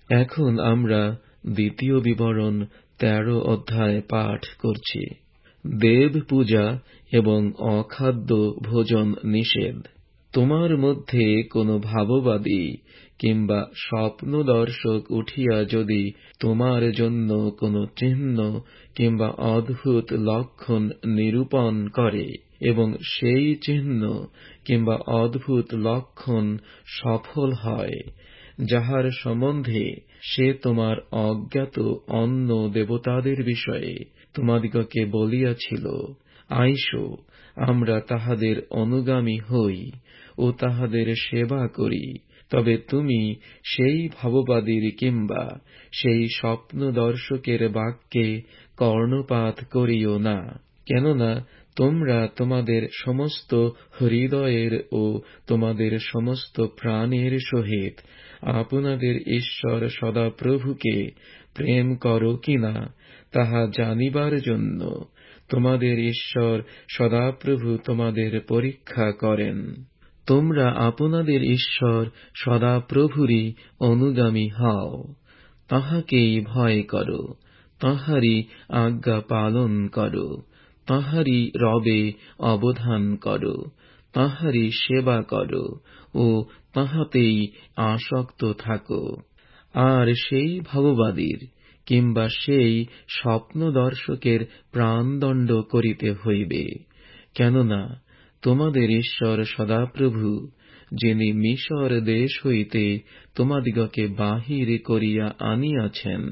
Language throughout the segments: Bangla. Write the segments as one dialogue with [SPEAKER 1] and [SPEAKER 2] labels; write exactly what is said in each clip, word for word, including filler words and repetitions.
[SPEAKER 1] এখন আমরা দ্বিতীয় বিবরণ তেরো অধ্যায় পাঠ করছি। দেব পূজা এবং অখাদ্য ভোজন নিষেধ। তোমার মধ্যে কোনো ভাববাদী কিংবা স্বপ্নদর্শক উঠিয়া যদি তোমার জন্য কোনো চিহ্ন কিংবা অদ্ভুত লক্ষণ নিরূপণ করে এবং সেই চিহ্ন কিংবা অদ্ভুত লক্ষণ সফল হয়, যাহার সম্বন্ধে সে তোমার অজ্ঞাত অন্য দেবতাদের বিষয়ে তোমাদিগকে বলিয়াছিল, আইসো, আমরা তাহাদের অনুগামী হই ও তাহাদের সেবা করি, তবে তুমি সেই ভাববাদীর কিংবা সেই স্বপ্নদর্শকের বাক্যে কর্ণপাত করিও না। কেননা তোমরা তোমাদের সমস্ত হৃদয়ের ও তোমাদের সমস্ত প্রাণের সহিত আপনাদের ঈশ্বর সদাপ্রভুকে প্রেম করো কিনা তাহা জানিবার জন্য তোমাদের ঈশ্বর সদাপ্রভু তোমাদের পরীক্ষা করেন। তোমরা আপনাদের ঈশ্বর সদাপ্রভুরই অনুগামী হও, তাহাকেই ভয় করো, তাহারই আজ্ঞা পালন করো, তাহারই রবে অবধান করো, তাহারই সেবা করো ও তাহাতেই আসক্ত থাকো। আর সেই ভাববাদীর কিংবা সেই স্বপ্নদর্শকের প্রাণদণ্ড করিতে হইবে। কেননা তোমাদের ঈশ্বর সদাপ্রভু, যিনি মিশর দেশ হইতে তোমাদিগকে বাহির করিয়া আনিয়াছেন,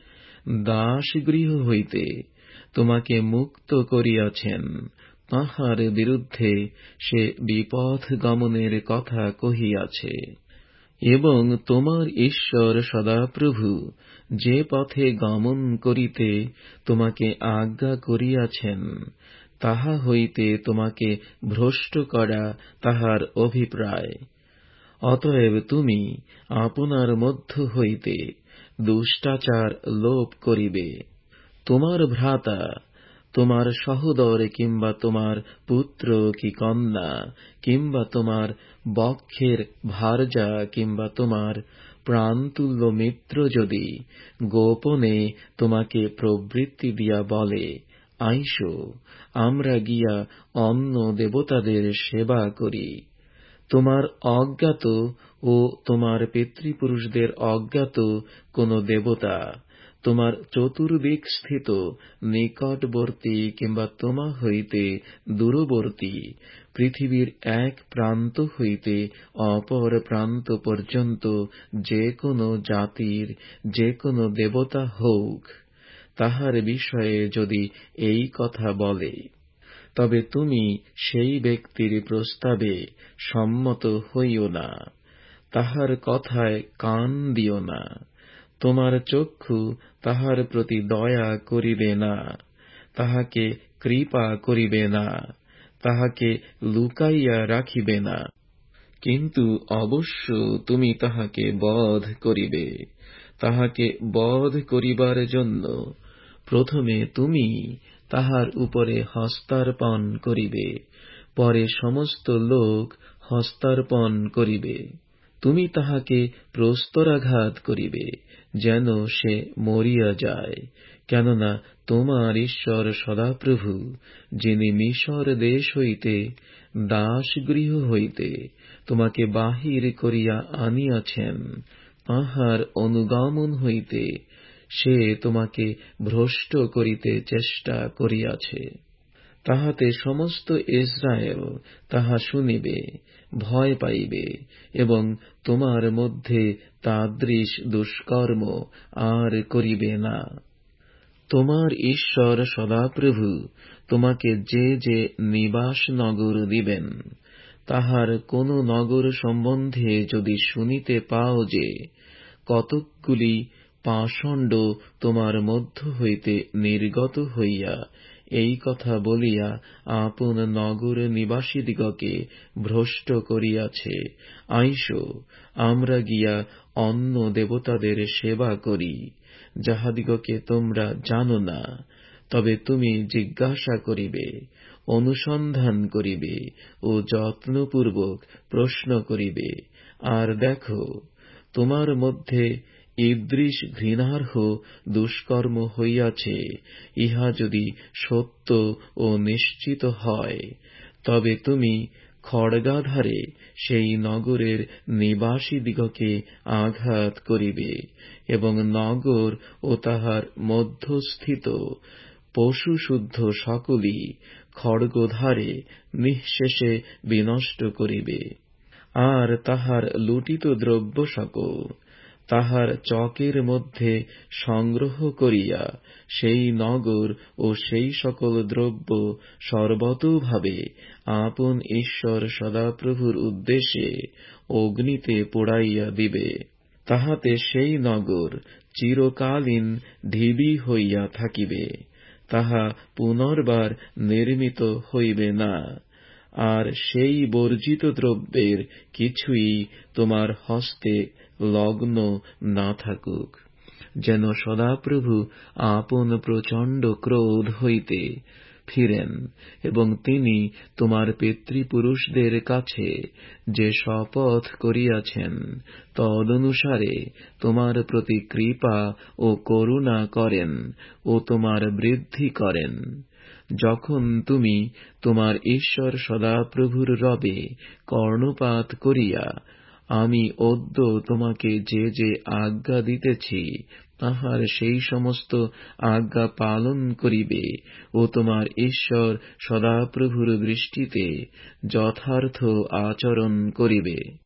[SPEAKER 1] দাসগৃহ হইতে তোমাকে মুক্ত করিয়াছেন, তাহার বিরুদ্ধে সে বিপথ গমনের কথা কহিয়াছে। এবং তোমার ঈশ্বর সদাপ্রভু যে পথে গমন করিতে তোমাকে আজ্ঞা করিয়াছেন, তাহা হইতে তোমাকে ভ্রষ্ট করা তাহার অভিপ্রায়। অতএব তুমি আপনার মধ্য হইতে দুষ্টাচার লোপ করিবে। তোমার ভ্রাতা, তোমার সহোদর কিংবা তোমার পুত্র কি কন্যা কিংবা তোমার বক্ষের ভার্যা কিংবা তোমার প্রাণতুল্য মিত্র যদি গোপনে তোমাকে প্রবৃত্তি দিয়া বলে, আইসো, আমরা গিয়া অন্য দেবতাদের সেবা করি, তোমার অজ্ঞাত ও তোমার পিতৃপুরুষদের অজ্ঞাত কোন দেবতা তোমার চতুর্দিক স্থিত নিকটবর্তী কিংবা তোমা হইতে দূরবর্তী পৃথিবীর এক প্রান্ত হইতে অপর প্রান্ত পর্যন্ত যে কোনো জাতির যে কোনো দেবতা হোক, তাহার বিষয়ে যদি এই কথা বলে, তবে তুমি সেই ব্যক্তির প্রস্তাবে সম্মত হইও না, তাহার কথায় কান দিও না। তোমার চক্ষু তাহার প্রতি দয়া করিবে না, তাহাকে কৃপা করিবে না, তাহাকে লুকাইয়া রাখিবে না, কিন্তু অবশ্য তুমি তাহাকে বধ করিবে। তাহাকে বধ করিবার জন্য প্রথমে তুমি তাহার উপরে হস্তার্পণ করিবে, পরে সমস্ত লোক হস্তার্পণ করিবে। তুমি তাহাকে প্রস্তরাঘাত করিবে, যেন সে মরিয়া যায়। কেননা তোমার ঈশ্বর সদাপ্রভু, যিনি মিশর দেশ হইতে দাসগৃহ হইতে তোমাকে বাহির করিয়া আনিয়াছেন, তাহার অনুগমন হইতে সে তোমাকে ভ্রষ্ট করিতে চেষ্টা করিয়াছে। তাহাতে সমস্ত ইসরায়েল তাহা শুনিবে, ভয় পাইবে এবং তোমার মধ্যে তাদৃশ দুষ্কর্ম আর করিবে না। তোমার ঈশ্বর সদাপ্রভু তোমাকে যে যে নিবাস নগর দিবেন, তাহার কোন নগর সম্বন্ধে যদি শুনিতে পাও যে কতকগুলি পাষণ্ড তোমার মধ্য হইতে নির্গত হইয়া এই কথা বলিয়া আপন নগর নিবাসীদিগকে ভ্রষ্ট করিয়াছে, আইসো, আমরা গিয়া অন্য দেবতাদের সেবা করি, যাহাদিগকে তোমরা জানো না, তবে তুমি জিজ্ঞাসা করিবে, অনুসন্ধান করিবে ও যত্নপূর্বক প্রশ্ন করিবে। আর দেখো, তোমার মধ্যে ঈদৃশ ঘৃণার্হ দুষ্কর্ম হইয়াছে, ইহা যদি সত্য ও নিশ্চিত হয়, তবে তুমি খড়গাধারে সেই নগরের নিবাসীদিগকে আঘাত করিবে এবং নগর ও তাহার মধ্যস্থিত পশুশুদ্ধ সকলই খড়গধারে নিঃশেষে বিনষ্ট করিবে। আর তাহার লুটিত দ্রব্য সকল তাহার চকের মধ্যে সংগ্রহ করিয়া সেই নগর ও সেই সকল দ্রব্য সর্বতোভাবে আপন ঈশ্বর সদাপ্রভুর উদ্দেশ্যে অগ্নিতে পোড়াইয়া দিবে। তাহাতে সেই নগর চিরকালীন ঢিবি হইয়া থাকিবে, তাহা পুনর্বার নির্মিত হইবে না। আর সেই বর্জিত দ্রব্যের কিছুই তোমার হস্তে লগ্ন না থাকুক, যেন সদাপ্রভু আপন প্রচণ্ড ক্রোধ হইতে ফিরেন এবং তিনি তোমার পিতৃপুরুষদের কাছে যে শপথ করিয়াছেন তদনুসারে তোমার প্রতি কৃপা ও করুণা করেন ও তোমার বৃদ্ধি করেন। যখন তুমি তোমার ঈশ্বর সদাপ্রভুর রবে কর্ণপাত করিয়া আমি অদ্য তোমাকে যে যে আজ্ঞা দিতেছি তাহার সেই সমস্ত আজ্ঞা পালন করিবে ও তোমার ঈশ্বর সদাপ্রভুর দৃষ্টিতে যথার্থ আচরণ করিবে।